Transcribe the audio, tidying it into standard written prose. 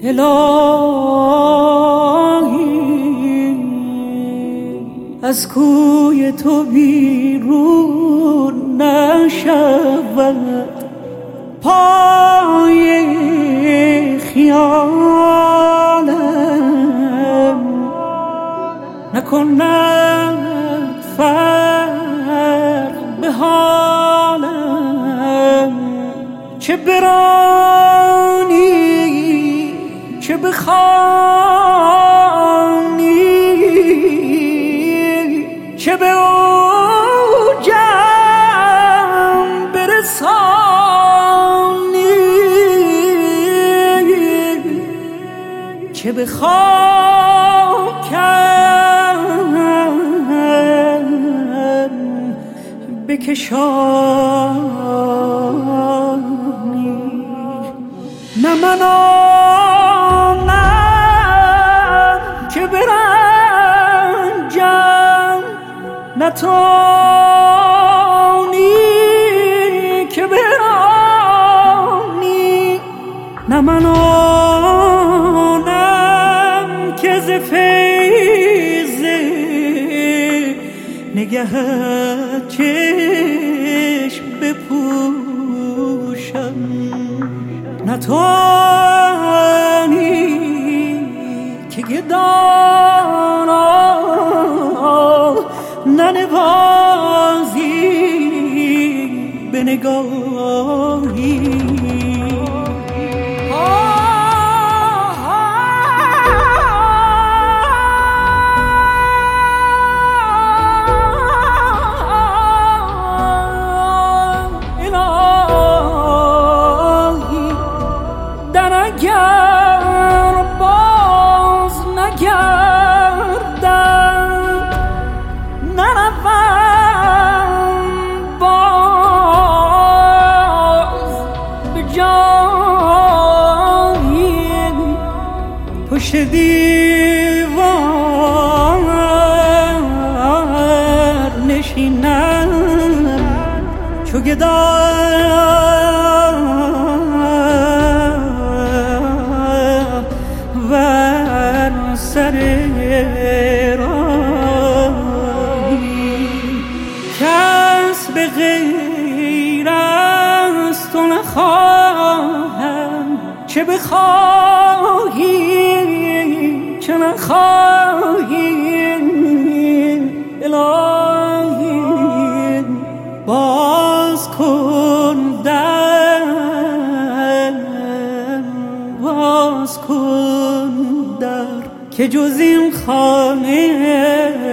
الهی از کوی تو بیرون نشود، پای خیالم نکند فرق به حالم، چه برانی چه بخوانی، چه به اوجم برسانی، چه به خاکم بکشانی. نه من آنم که برنجم، نه تو آنی که برانی، نه من آنم که ز فیض نگهت چشم بپوشم، نه تو آنی که گدانا ننوازی به نگاهی. اگر باز نگردم، نروم باز به جایی، پشت دیوار نشینم چو گدا سر راهی، کس به غیر از تو نخواهم، چه بخواهی چه نخواهی. الهی باز کن در، باز کن در، که جز این خانه